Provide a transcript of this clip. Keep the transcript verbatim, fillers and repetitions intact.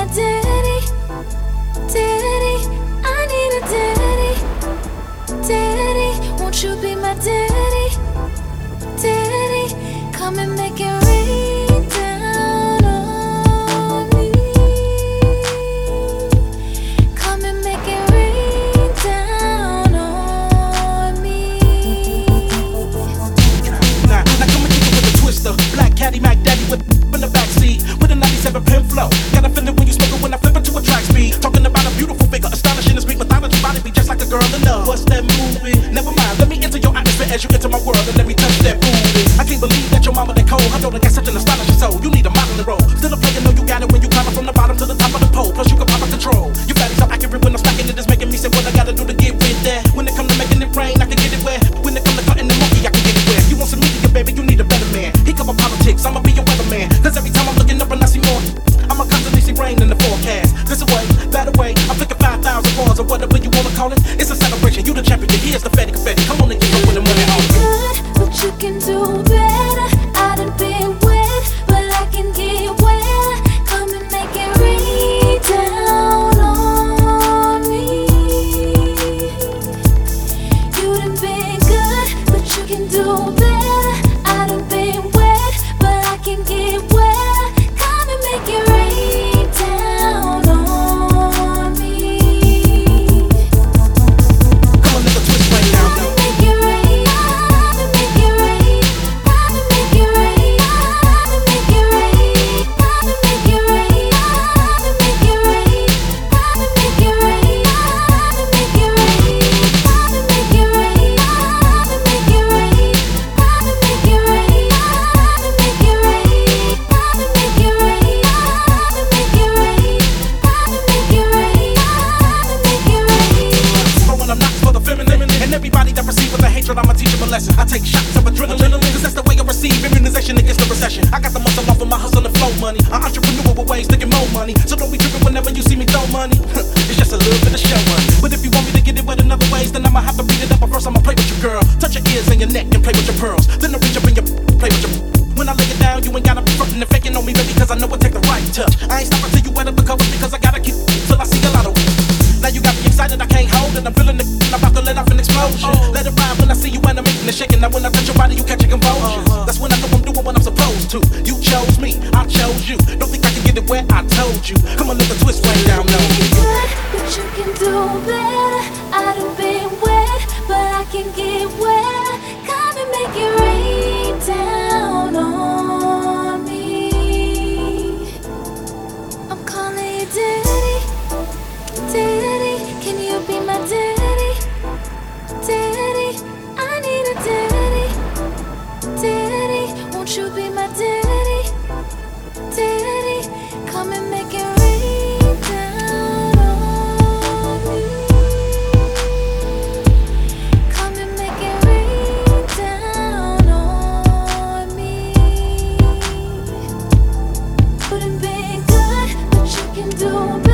daddy, daddy. I need a daddy, daddy. Won't you be my daddy, daddy? Come and make it rain down on me. Come and make it rain down on me. Nah, now come and kick it with a twister. Black Caddy Mac Daddy with in the backseat with a ninety-seven pin flow. Got a feeling when you smoke it when I flip it to a track speed. Talking about a beautiful figure, astonishing to speak mythology. Body be just like a girl in love. What's that movie? Never mind, let me enter your atmosphere as you enter my world and let me touch that booty. I can't believe that your mama that cold. I know that got such an astonishing soul. You need a modeling role. Still a player, know you got it when you climb from the bottom to the top of the pole. Plus you can pop out control. You fatties so accurate when I'm smacking it. It's making me say what I gotta do to get with that. When it come to making it rain, I can get it wet. When it come to cutting the monkey, I can get it wet. You want some media, baby? You need a better man. He cover politics, I'ma be your weatherman. Cause every time I'm looking up and I see more, I'ma constantly see rain in the forecast. This away, that away, I'm flicking five thousand bars or whatever you wanna call it. It's a celebration, you the champion, here's the fatty confetti. Come on and get up with the money on it. Good, but you can do better. I done been wet, but I can get wet. Come and make it rain down on me. You done been good, but you can do better. I done been wet, but I can get wet. Come and make it rain down on me. Come on, nigga, twist right now, Come though. and make it rain. Come and make it rain. Come and make it rain. Come and make it rain. Come and make it rain. Come and make it rain. Come and make it rain. Come and make it rain. Come and make it rain. Come and make it rain. Come and make it rain. Come and make it rain. Come and make it rain. Come and make it rain. Come and make it rain. Come and make it rain. But when I'm not for the feminine, and everybody that receives with the hatred, I'ma teach them a lesson. I take shots of adrenaline, cause that's the way I receive immunization against the recession. I got the muscle off of my hustle and flow money. An entrepreneur with ways to get more money. So don't be tripping whenever you see me throw money. It's just a little bit of show money. But if you want me to get it with another ways, then I'ma have to beat it up. But first I'ma play with your girl. Touch your ears and your neck and play with your pearls. Then I reach up in your play with your. When I lay it down, you ain't gotta be frontin' and faking on me, baby, cause I know it take the right touch. I ain't stopping till you wet up the covers because I gotta keep till I see a lot of. Now you got me excited, I can't hold it. I'm feeling the I'm about to let off an explosion. Let it ride when I see you animating and shaking. Now when I touch your body, you catch your composure. That's when I know I'm doing what I'm supposed to. You chose me, I chose you. Don't think I can get it where I told you. Come on, let the twist right down low. Good, but you can do better. I done been wet, but I can get wet. Come and make it rain down on me. I'm calling you daddy, daddy. Can you be my daddy, daddy? I need a daddy, daddy. Won't you be my daddy, daddy? Come and make it rain down on me. Come and make it rain down on me. Wouldn't be good, but you can do